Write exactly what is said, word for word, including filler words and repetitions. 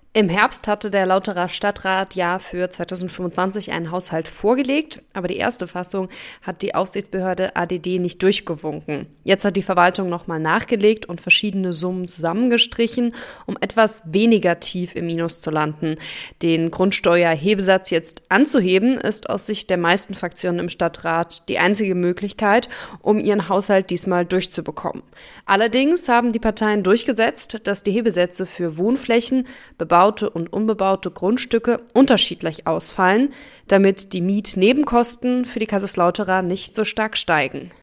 Im Herbst hatte der Lauterer Stadtrat ja für zweitausendfünfundzwanzig einen Haushalt vorgelegt, aber die erste Fassung hat die Aufsichtsbehörde A D D nicht durchgewunken. Jetzt hat die Verwaltung nochmal nachgelegt und verschiedene Summen zusammengestrichen, um etwas weniger tief im Minus zu landen. Den Grundsteuerhebesatz jetzt anzuheben, ist aus Sicht der meisten Fraktionen im Stadtrat die einzige Möglichkeit, um ihren Haushalt diesmal durchzubekommen. Allerdings haben die Parteien durchgesetzt, dass die Hebesätze für Wohnflächen, bebaute und unbebaute Grundstücke unterschiedlich ausfallen, damit die Mietnebenkosten für die Kaiserslauterer nicht so stark steigen.